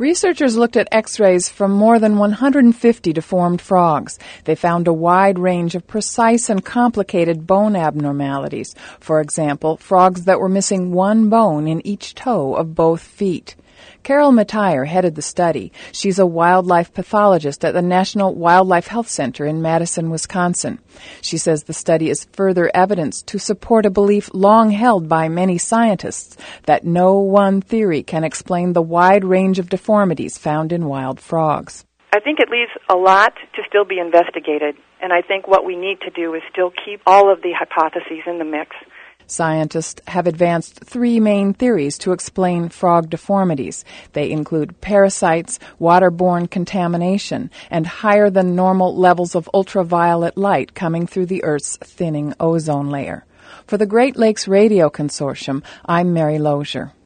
Researchers looked at X-rays from more than 150 deformed frogs. They found a wide range of precise and complicated bone abnormalities. For example, frogs that were missing one bone in each toe of both feet. Carol Mattire headed the study. She's a wildlife pathologist at the National Wildlife Health Center in Madison, Wisconsin. She says the study is further evidence to support a belief long held by many scientists that no one theory can explain the wide range of deformities found in wild frogs. I think it leaves a lot to still be investigated, and I think what we need to do is still keep all of the hypotheses in the mix. Scientists have advanced three main theories to explain frog deformities. They include parasites, waterborne contamination, and higher than normal levels of ultraviolet light coming through the Earth's thinning ozone layer. For the Great Lakes Radio Consortium, I'm Mary Lozier.